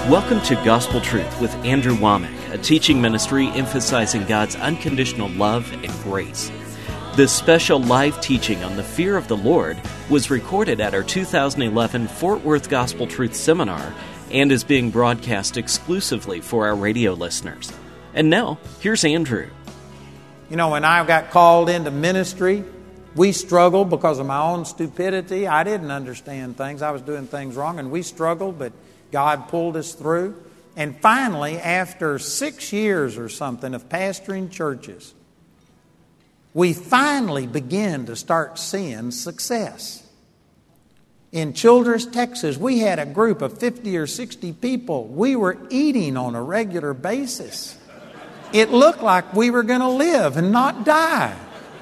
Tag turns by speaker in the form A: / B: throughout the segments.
A: Welcome to Gospel Truth with Andrew Womack, a teaching ministry emphasizing God's unconditional love and grace. This special live teaching on the fear of the Lord was recorded at our 2011 Fort Worth Gospel Truth Seminar and is being broadcast exclusively for our radio listeners. And now, here's Andrew.
B: You know, when I got called into ministry, we struggled because of my own stupidity. I didn't understand things. I was doing things wrong, and we struggled, but God pulled us through. And finally, after 6 years or something of pastoring churches, we finally began to start seeing success. In Childress, Texas, we had a group of 50 or 60 people. We were eating on a regular basis. It looked like we were going to live and not die.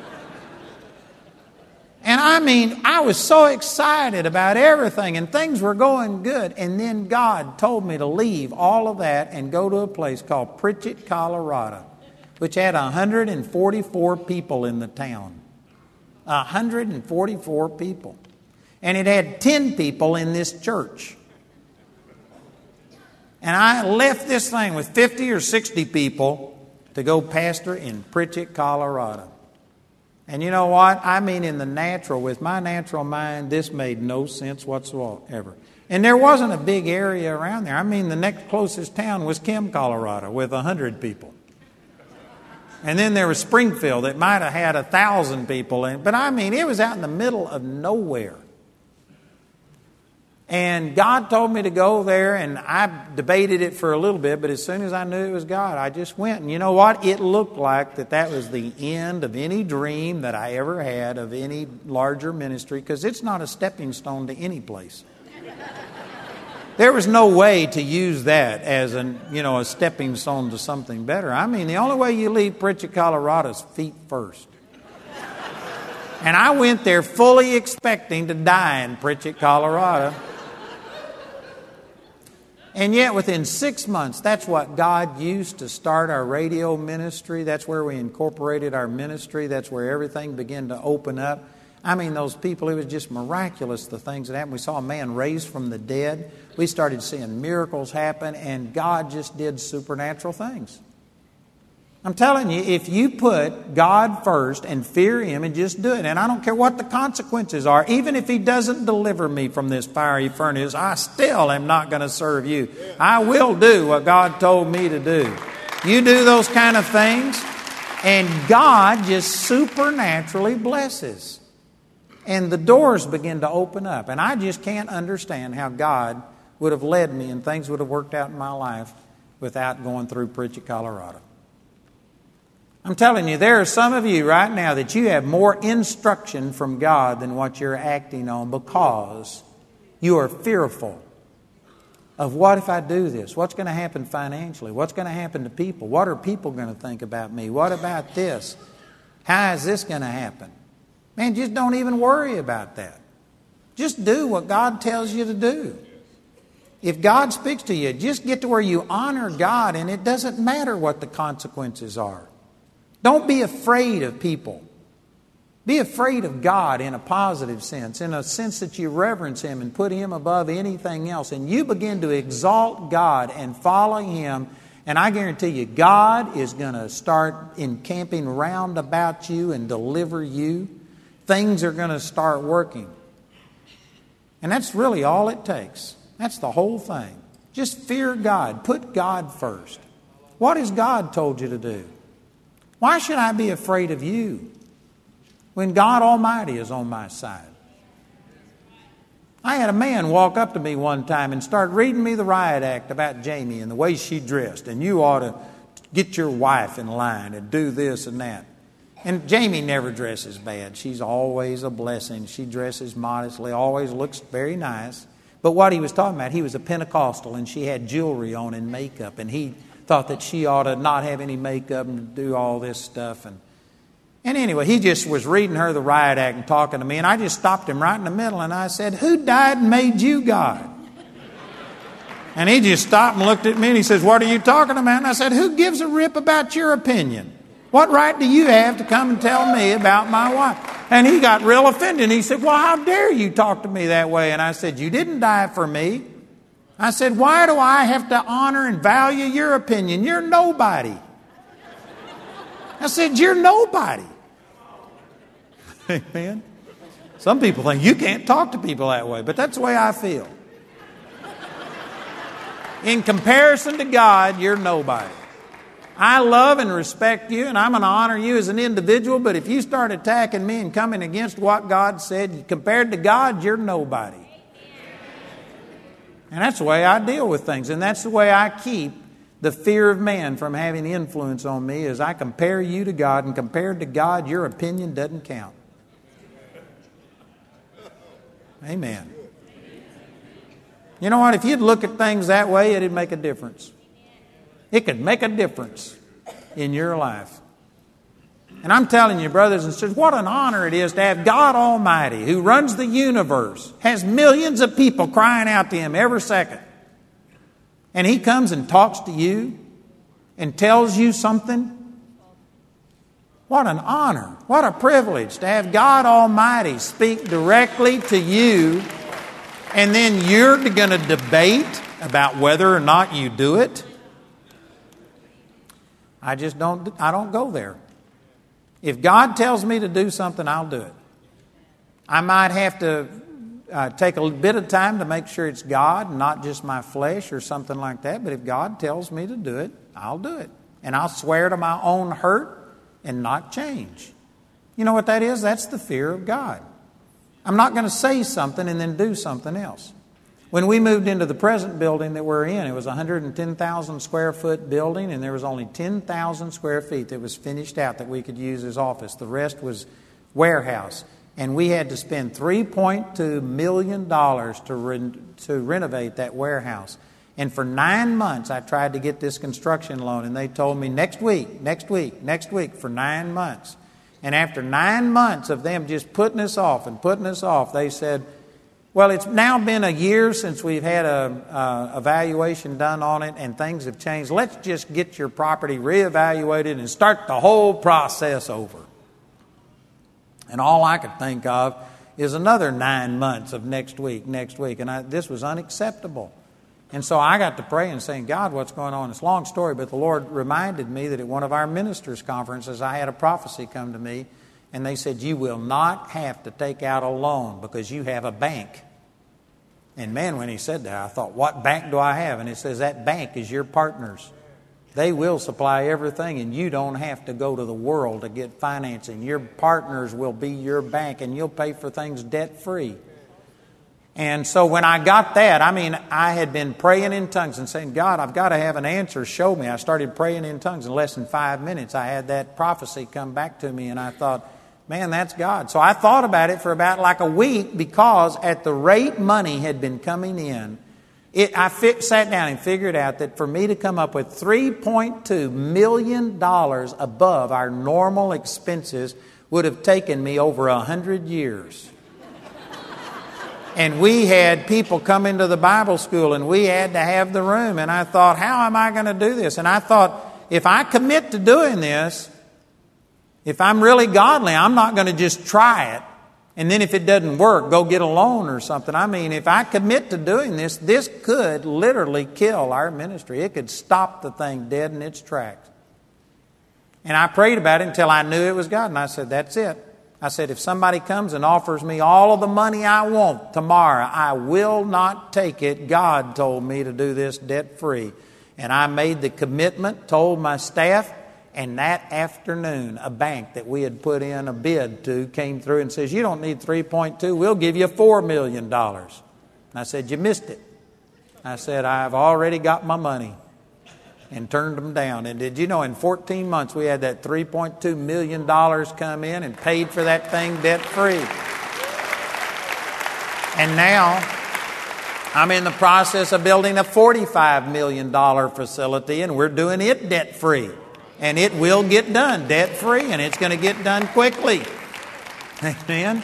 B: And I was so excited about everything, and things were going good. And then God told me to leave all of that and go to a place called Pritchett, Colorado, which had 144 people in the town. 144 people. And it had 10 people in this church. And I left this thing with 50 or 60 people to go pastor in Pritchett, Colorado. And you know what? In the natural, with my natural mind, this made no sense whatsoever. And there wasn't a big area around there. The next closest town was Kim, Colorado, with 100 people. And then there was Springfield that might have had 1,000 people in. But it was out in the middle of nowhere. And God told me to go there, and I debated it for a little bit, but as soon as I knew it was God, I just went. And you know what? It looked like that was the end of any dream that I ever had of any larger ministry, because it's not a stepping stone to any place. There was no way to use that as a stepping stone to something better. The only way you leave Pritchett, Colorado is feet first. And I went there fully expecting to die in Pritchett, Colorado. And yet within 6 months, that's what God used to start our radio ministry. That's where we incorporated our ministry. That's where everything began to open up. Those people, it was just miraculous, the things that happened. We saw a man raised from the dead. We started seeing miracles happen, and God just did supernatural things. I'm telling you, if you put God first and fear Him and just do it, and I don't care what the consequences are, even if He doesn't deliver me from this fiery furnace, I still am not going to serve you. I will do what God told me to do. You do those kind of things, and God just supernaturally blesses. And the doors begin to open up. And I just can't understand how God would have led me and things would have worked out in my life without going through Pritchett, Colorado. I'm telling you, there are some of you right now that you have more instruction from God than what you're acting on because you are fearful of what if I do this? What's going to happen financially? What's going to happen to people? What are people going to think about me? What about this? How is this going to happen? Man, just don't even worry about that. Just do what God tells you to do. If God speaks to you, just get to where you honor God, and it doesn't matter what the consequences are. Don't be afraid of people. Be afraid of God in a positive sense, in a sense that you reverence Him and put Him above anything else. And you begin to exalt God and follow Him. And I guarantee you, God is going to start encamping round about you and deliver you. Things are going to start working. And that's really all it takes. That's the whole thing. Just fear God. Put God first. What has God told you to do? Why should I be afraid of you when God Almighty is on my side? I had a man walk up to me one time and start reading me the riot act about Jamie and the way she dressed. And you ought to get your wife in line and do this and that. And Jamie never dresses bad. She's always a blessing. She dresses modestly, always looks very nice. But what he was talking about, he was a Pentecostal and she had jewelry on and makeup. And he thought that she ought to not have any makeup and do all this stuff. And anyway, he just was reading her the riot act and talking to me. And I just stopped him right in the middle and I said, "Who died and made you God?" And he just stopped and looked at me and he says, "What are you talking about?" And I said, "Who gives a rip about your opinion? What right do you have to come and tell me about my wife?" And he got real offended. He said, "Well, how dare you talk to me that way?" And I said, "You didn't die for me. I said, why do I have to honor and value your opinion? You're nobody. I said, you're nobody. Amen. Some people think you can't talk to people that way, but that's the way I feel. In comparison to God, you're nobody. I love and respect you, and I'm going to honor you as an individual, but if you start attacking me and coming against what God said, compared to God, you're nobody. And that's the way I deal with things, and that's the way I keep the fear of man from having influence on me, is I compare you to God, and compared to God, your opinion doesn't count. Amen. You know what? If you'd look at things that way, it'd make a difference. It could make a difference in your life. And I'm telling you, brothers and sisters, what an honor it is to have God Almighty, who runs the universe, has millions of people crying out to Him every second. And He comes and talks to you and tells you something. What an honor, what a privilege to have God Almighty speak directly to you, and then you're going to debate about whether or not you do it. I don't go there. If God tells me to do something, I'll do it. I might have to take a bit of time to make sure it's God and not just my flesh or something like that. But if God tells me to do it, I'll do it. And I'll swear to my own hurt and not change. You know what that is? That's the fear of God. I'm not going to say something and then do something else. When we moved into the present building that we're in, it was a 110,000 square foot building, and there was only 10,000 square feet that was finished out that we could use as office. The rest was warehouse. And we had to spend $3.2 million to renovate that warehouse. And for 9 months, I tried to get this construction loan, and they told me next week, for 9 months. And after 9 months of them just putting us off, they said, well, it's now been a year since we've had a evaluation done on it, and things have changed. Let's just get your property reevaluated and start the whole process over. And all I could think of is another 9 months of next week. And this was unacceptable. And so I got to praying and saying, God, what's going on? It's a long story, but the Lord reminded me that at one of our ministers' conferences, I had a prophecy come to me. And they said, you will not have to take out a loan because you have a bank. And man, when he said that, I thought, what bank do I have? And it says, that bank is your partners. They will supply everything, and you don't have to go to the world to get financing. Your partners will be your bank, and you'll pay for things debt-free. And so when I got that, I had been praying in tongues and saying, God, I've got to have an answer. Show me. I started praying in tongues. In less than 5 minutes, I had that prophecy come back to me, and I thought, man, that's God. So I thought about it for about like a week, because at the rate money had been coming in, I sat down and figured out that for me to come up with $3.2 million above our normal expenses would have taken me over 100 years. And we had people come into the Bible school, and we had to have the room. And I thought, how am I going to do this? And I thought, if I commit to doing this, if I'm really godly, I'm not going to just try it, and then if it doesn't work, go get a loan or something. If I commit to doing this, this could literally kill our ministry. It could stop the thing dead in its tracks. And I prayed about it until I knew it was God, and I said, that's it. I said, if somebody comes and offers me all of the money I want tomorrow, I will not take it. God told me to do this debt-free. And I made the commitment, told my staff, and that afternoon, a bank that we had put in a bid to came through and says, you don't need 3.2, we'll give you $4 million. And I said, you missed it. I said, I've already got my money, and turned them down. And did you know in 14 months we had that $3.2 million come in and paid for that thing debt-free. And now I'm in the process of building a $45 million facility, and we're doing it debt-free. And it will get done debt-free, and it's going to get done quickly. Amen?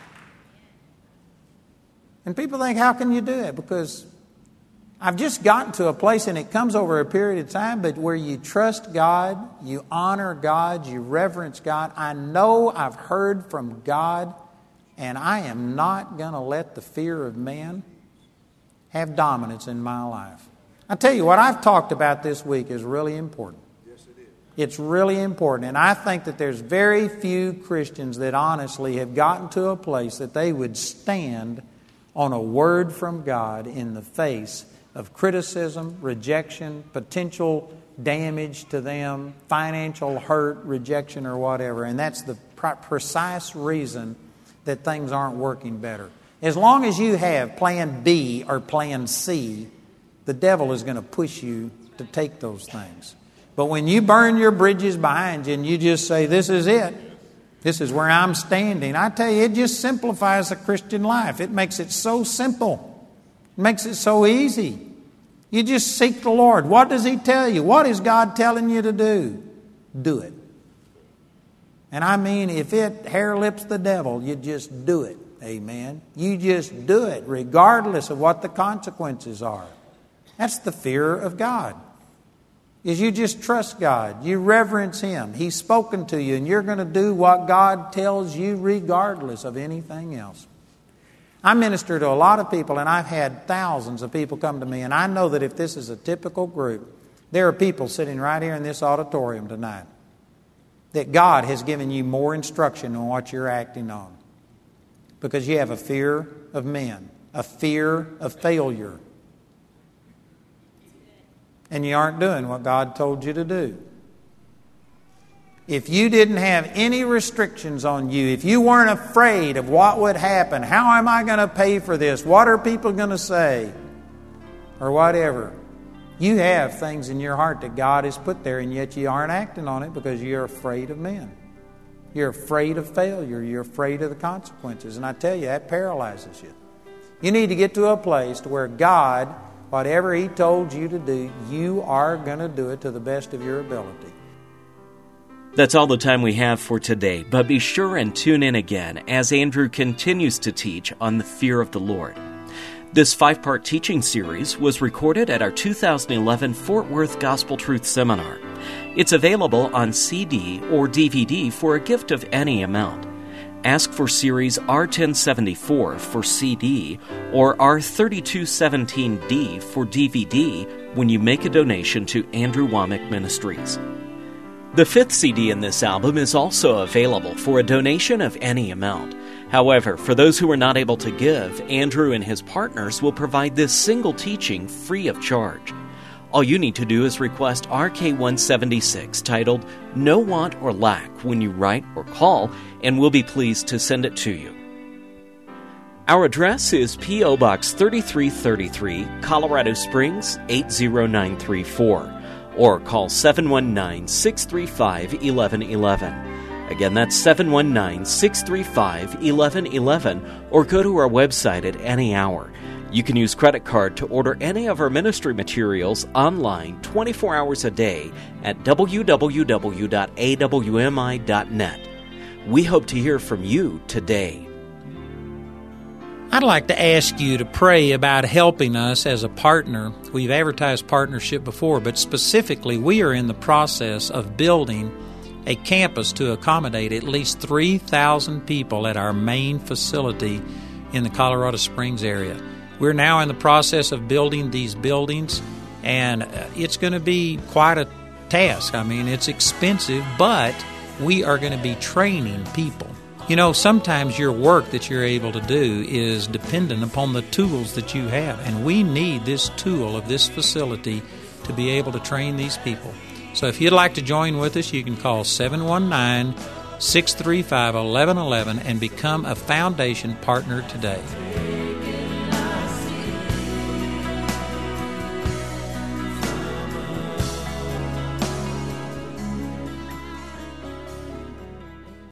B: And people think, how can you do that? Because I've just gotten to a place, and it comes over a period of time, but where you trust God, you honor God, you reverence God. I know I've heard from God, and I am not going to let the fear of man have dominance in my life. I tell you, what I've talked about this week is really important.
C: Yes, it is.
B: It's really important. And I think that there's very few Christians that honestly have gotten to a place that they would stand on a word from God in the face of criticism, rejection, potential damage to them, financial hurt, rejection, or whatever. And that's the precise reason that things aren't working better. As long as you have plan B or plan C, the devil is going to push you to take those things. But when you burn your bridges behind you and you just say, this is it, this is where I'm standing, I tell you, it just simplifies the Christian life. It makes it so simple. It makes it so easy. You just seek the Lord. What does He tell you? What is God telling you to do? Do it. And I mean, if it hair lips the devil, you just do it. Amen. You just do it regardless of what the consequences are. That's the fear of God. Is you just trust God. You reverence Him. He's spoken to you and you're going to do what God tells you regardless of anything else. I minister to a lot of people, and I've had thousands of people come to me, and I know that if this is a typical group, there are people sitting right here in this auditorium tonight that God has given you more instruction on what you're acting on because you have a fear of men, a fear of failure, and you aren't doing what God told you to do. If you didn't have any restrictions on you, if you weren't afraid of what would happen, how am I going to pay for this? What are people going to say? Or whatever. You have things in your heart that God has put there, and yet you aren't acting on it because you're afraid of men. You're afraid of failure. You're afraid of the consequences. And I tell you, that paralyzes you. You need to get to a place to where God, whatever He told you to do, you are going to do it to the best of your ability.
A: That's all the time we have for today, but be sure and tune in again as Andrew continues to teach on the fear of the Lord. This 5-part teaching series was recorded at our 2011 Fort Worth Gospel Truth Seminar. It's available on CD or DVD for a gift of any amount. Ask for Series R1074 for CD or R3217D for DVD when you make a donation to Andrew Wommack Ministries. The 5th CD in this album is also available for a donation of any amount. However, for those who are not able to give, Andrew and his partners will provide this single teaching free of charge. All you need to do is request RK176 titled No Want or Lack when you write or call, and we'll be pleased to send it to you. Our address is P.O. Box 3333, Colorado Springs 80934. Or call 719-635-1111. Again, that's 719-635-1111, or go to our website at any hour. You can use credit card to order any of our ministry materials online 24 hours a day at www.awmi.net. We hope to hear from you today.
B: I'd like to ask you to pray about helping us as a partner. We've advertised partnership before, but specifically we are in the process of building a campus to accommodate at least 3,000 people at our main facility in the Colorado Springs area. We're now in the process of building these buildings, and it's going to be quite a task. I mean, it's expensive, but we are going to be training people. You know, sometimes your work that you're able to do is dependent upon the tools that you have, and we need this tool of this facility to be able to train these people. So if you'd like to join with us, you can call 719-635-1111 and become a foundation partner today.